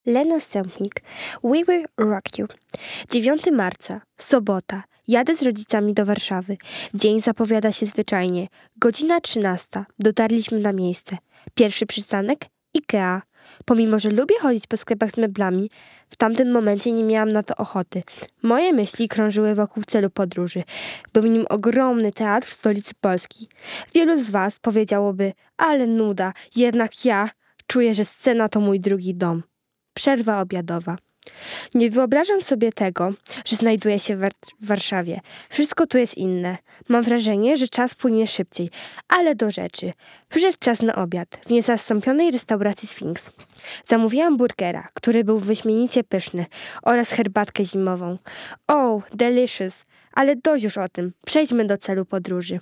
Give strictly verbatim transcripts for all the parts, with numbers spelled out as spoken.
Lena Stempnik, We Will Rock You. dziewiątego marca, sobota. Jadę z rodzicami do Warszawy. Dzień zapowiada się zwyczajnie. Godzina trzynasta. Dotarliśmy na miejsce. Pierwszy przystanek? Ikea. Pomimo, że lubię chodzić po sklepach z meblami, w tamtym momencie nie miałam na to ochoty. Moje myśli krążyły wokół celu podróży. Był nim ogromny teatr w stolicy Polski. Wielu z was powiedziałoby, ale nuda, jednak ja czuję, że scena to mój drugi dom. Przerwa obiadowa. Nie wyobrażam sobie tego, że znajduję się w, War- w Warszawie. Wszystko tu jest inne. Mam wrażenie, że czas płynie szybciej. Ale do rzeczy. Przyszedł czas na obiad w niezastąpionej restauracji Sfinks. Zamówiłam burgera, który był wyśmienicie pyszny, oraz herbatkę zimową. Oh, delicious! Ale dość już o tym. Przejdźmy do celu podróży.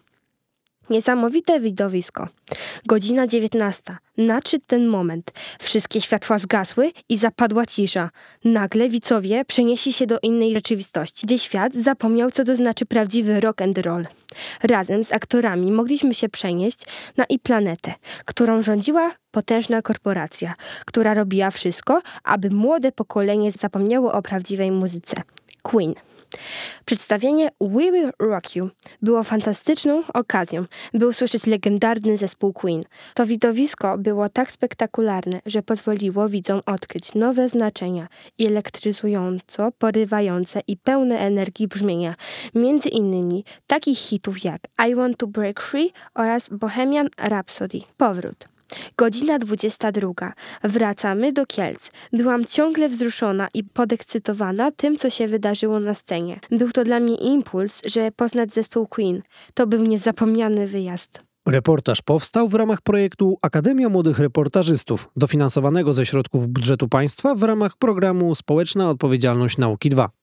Niesamowite widowisko. Godzina dziewiętnasta. Nadszedł ten moment. Wszystkie światła zgasły i zapadła cisza. Nagle widzowie przenieśli się do innej rzeczywistości, gdzie świat zapomniał, co to znaczy prawdziwy rock and roll. Razem z aktorami mogliśmy się przenieść na iPlanetę, którą rządziła potężna korporacja, która robiła wszystko, aby młode pokolenie zapomniało o prawdziwej muzyce. Queen. Przedstawienie We Will Rock You było fantastyczną okazją, by usłyszeć legendarny zespół Queen. To widowisko było tak spektakularne, że pozwoliło widzom odkryć nowe znaczenia i elektryzująco, porywające i pełne energii brzmienia, między innymi takich hitów jak I Want to Break Free oraz Bohemian Rhapsody. Powrót. Godzina dwudziesta druga. Wracamy do Kielc. Byłam ciągle wzruszona i podekscytowana tym, co się wydarzyło na scenie. Był to dla mnie impuls, żeby poznać zespół Queen. To był niezapomniany wyjazd. Reportaż powstał w ramach projektu Akademia Młodych Reportażystów, dofinansowanego ze środków budżetu państwa w ramach programu Społeczna Odpowiedzialność Nauki dwa.